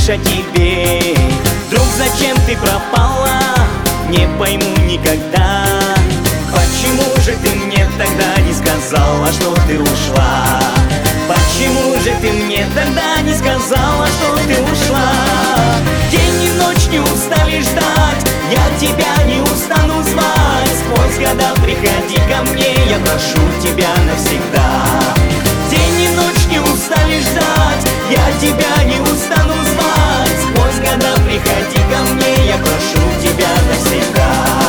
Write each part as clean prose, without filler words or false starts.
лишь о тебе. Вдруг зачем ты пропала, не пойму никогда. Почему же ты мне тогда не сказала, что ты ушла? Почему же ты мне тогда не сказала, что ты ушла? День и ночь не устали ждать, я тебя не устану звать. Сквозь года приходи ко мне, я прошу тебя навсегда. День и ночь не устали ждать, я тебя не устану звать. Сквозь года приходи ко мне, я прошу тебя навсегда.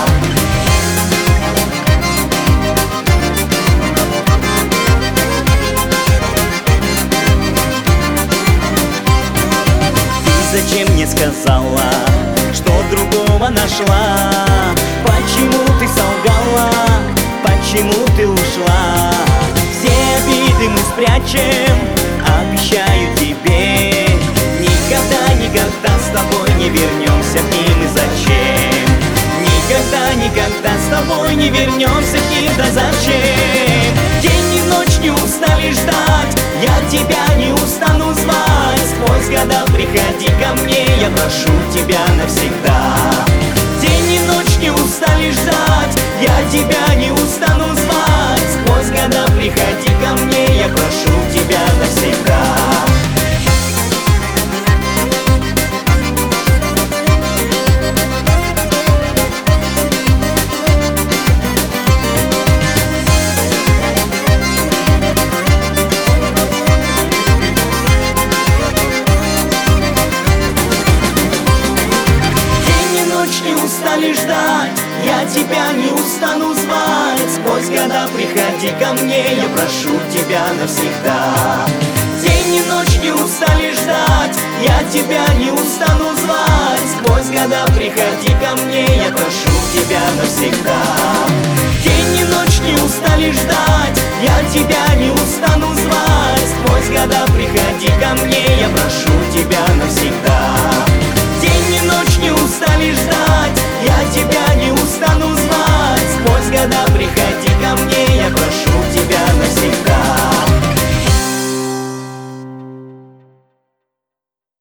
Зачем мне сказала, что другого нашла? Почему ты солгала? Почему ты ушла? Все обиды мы спрячем, обещаю тебе. Никогда, никогда с тобой не вернемся к ним, и зачем? Никогда, никогда с тобой не вернемся к ним, да зачем? День и ночь не устали ждать, я тебя не устану звать. Сквозь года приходи ко мне, я прошу тебя навсегда. День и ночь не устали ждать, я тебя не устану звать. Сквозь года приходи ко мне, я прошу тебя навсегда. Устали ждать, я тебя не устану звать. Сквозь года приходи ко мне, я прошу тебя навсегда. День и ночь не устали ждать, я тебя не устану звать. Сквозь года приходи ко мне, я прошу тебя навсегда. День и ночь не устали ждать, я тебя не устану звать. Сквозь года приходи ко мне,